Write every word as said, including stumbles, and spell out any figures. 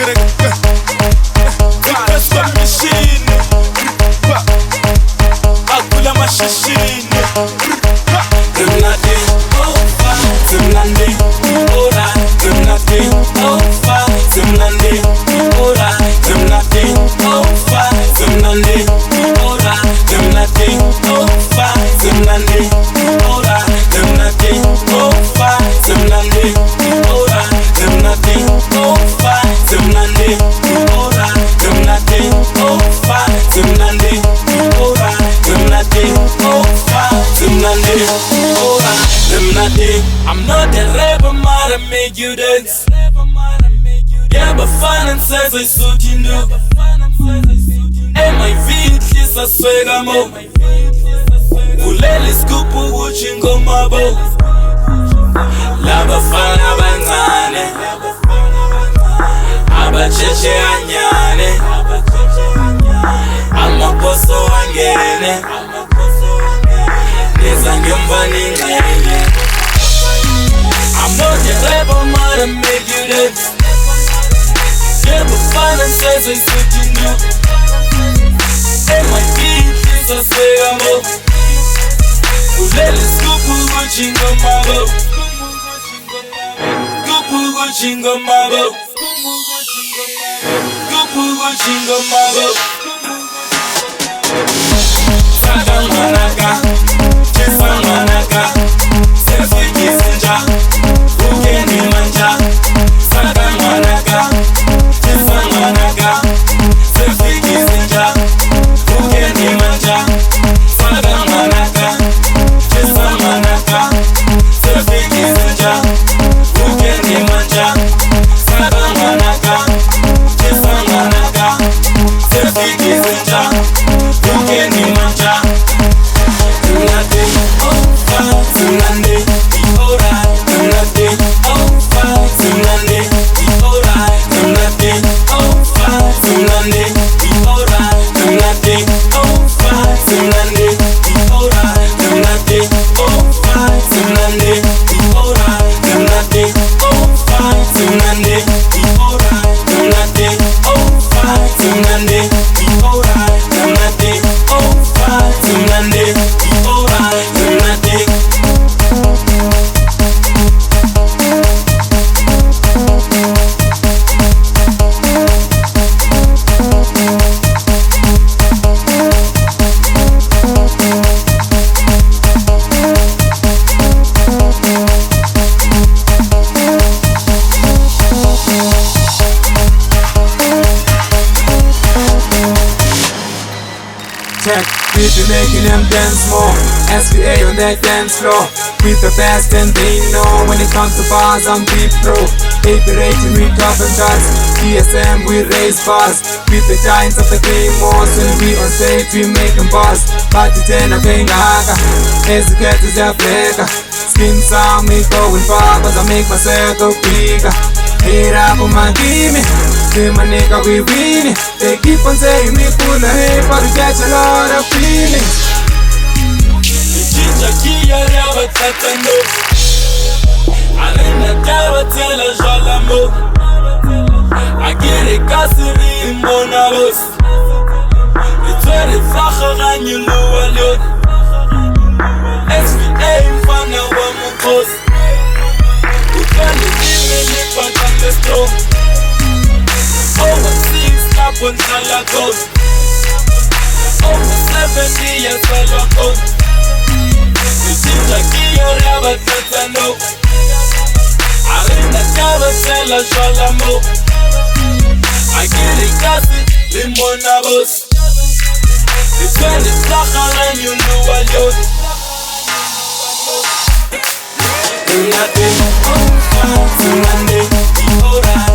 I'm not that rapper, man, I make you dance. Yeah, but finances I suit you know. And my feet is a swagger mo. Ulele scoop watching go my bow. Lava fana banane. Aba cheche anyane. Ama poso angene. Nizangemva ningene. I'm not the rapper, man, I make you dance. Yeah, but finances I suit you know. And my feet is a swagger mo. Ulele scoop watching go my bow. Scoop watching go my bow. Scoop watching go my bow. Sadam manaka, chesa manaka, selfie kisinja, ukeni manja. Sadam manaka, chesa manaka, selfie kisinja, ukeni manja. Sadam manaka, chesa manaka, selfie kisinja, ukeni manja. Sadam manaka, chesa manaka, selfie kisinja, ukeni manja. We be making them dance more. S V A on that dance floor. We the best and they know. When it comes to bars, I'm deep pro. A P rating, we top and shots. D S M, we raise bars. We the giants of the game more. When we on stage, we make them bars. Party ten, I bang a haka. As the cat is a flaker. Skin sound, me going far, cause I make myself go bigger. Hey, rap on my gimme. Say my nigga, we winning. They keep on saying me full of hate, but we catch a lot of feelings. Ichinja kia raba tatano. Arena tava tela jala mo. Agire kasiri mona boss. Itwere facha ganyu luwa liot. S V A mfana wa mukos. Utwele dime nipa kande stro. Over six cap on Salakos. Over seventy years Salakos. Ichinja kia raba tatano. Arena tava tela jala mo. Agire kasi limona boss. Itwele facha ganyu luwa liot. Tonight, oh, tonight, oh,